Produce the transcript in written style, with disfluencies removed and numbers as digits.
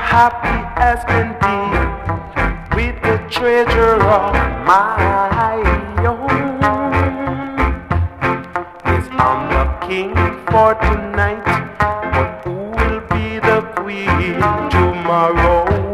happy as can be with the treasure of my own. Yes, I'm the king for tonight, but who will be the queen tomorrow?